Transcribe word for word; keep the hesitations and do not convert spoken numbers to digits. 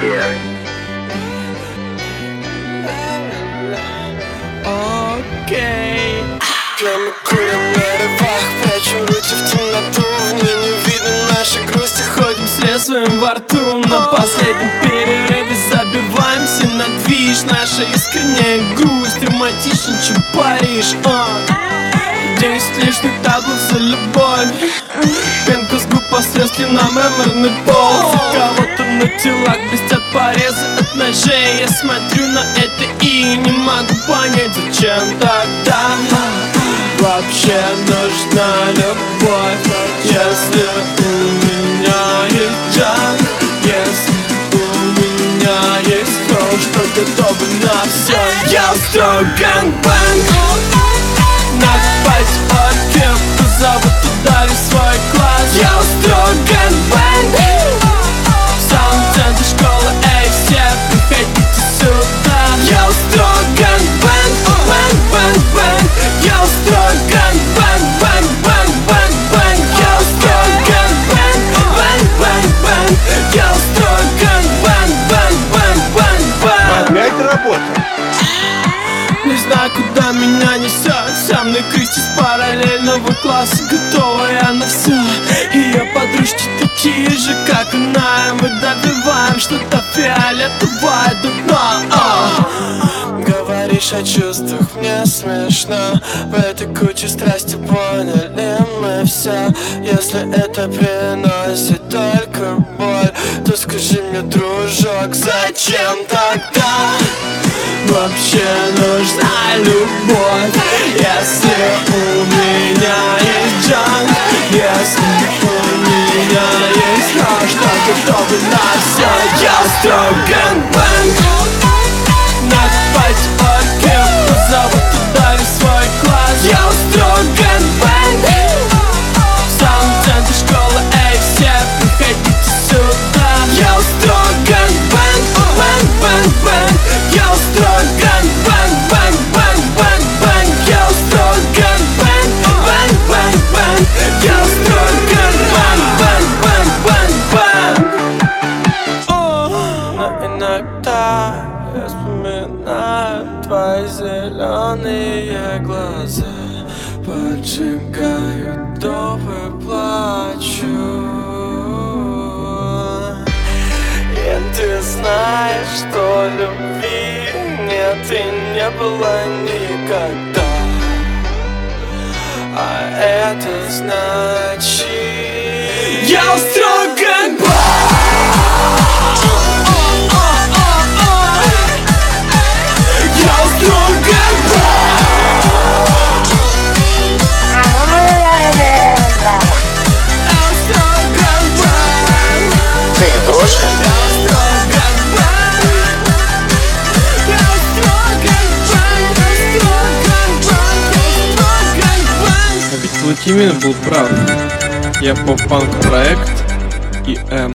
Окей. Мы курим на рывах, прячем руки в темноту. В ней не видно нашей грусти. Ходим с лезвием во рту. На последнем перерыве забиваемся на движ. Наша искренняя грусть романтичнее, чем Париж. Десять лишних таблов за любовь. Пенка с губ послезли на мраморный пол. За кого-то на телах блестят порезы от ножей. Я смотрю на это и не могу понять, зачем тогда вообще нужна любовь. Если у меня есть джанк, если у меня есть кровь, что готовы на все. Я устрою гэнг-бэнг. Накопать опиум, позовут туда весь свой класс. Я устрою гэнг-бэнг. В самом центре школы, эй, все приходите сюда. Я устрою гэнг-бэнг, бэнг-бэнг-бэнг. Я устрою гэнг-бэнг, бэнг-бэнг-бэнг-бэнг. Я устрою гэнг-бэнг, бэнг-бэнг-бэнг. Я устрою гэнг-бэнг, бэнг-бэнг-бэнг-бэнг. Опять работа? Не знаю, куда меня несет. Сам на крысе с параллельного класса, готовая на все. Ее подружки такие же, как она. Мы добиваем что-то фиолетовое дно. Говоришь о чувствах, мне смешно. В этой куче страсти поняли мы все. Если это приносит только боль, то скажи мне, дружок, зачем тогда вообще нужна любовь? Если у меня есть джанк, если у меня есть нож, что готовы на все. Я устрою гэнг-бэнг. Накопать опиум, позовут туда весь свой класс. Я устрою гэнг-бэнг. В самом центре школы, эй, все приходите сюда. Я устрою гэнг-бэнг, бэнг-бэнг-бэнг. Я устрою гэнг-бэнг, бэнг-бэнг-бэнг-бэнг. Я устрою гэнг-бэнг, бэнг-бэнг-бэнг. Я устрою гэнг-бэнг, бэнг-бэнг-бэнг-бэнг. Но иногда я вспоминаю твои зеленые глаза, поджигаю добрый плачу. И ты знаешь, что любви нет и не было никогда. А это значит, Я устрою гэнг-бэнг. Я устрою гэнг-бэнг. Я устрою гэнг-бэнг. Ты дрожишь? Я устрою гэнг-бэнг. Я устрою гэнг-бэнг. Я устрою гэнг-бэнг. А ведь Латимин был прав. Я поп-панк проект и М.